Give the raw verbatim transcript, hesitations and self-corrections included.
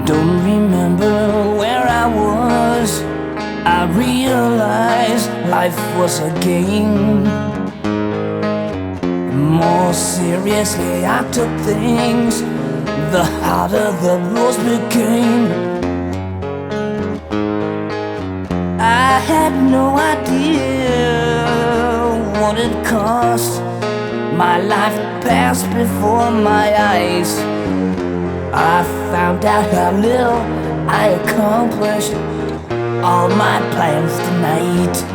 Don't remember where I was. I realized life was a game. The more seriously I took things, the harder the rules became. I had no idea what it cost. My life passed before my eyes. I found out how little I accomplished all my plans tonight.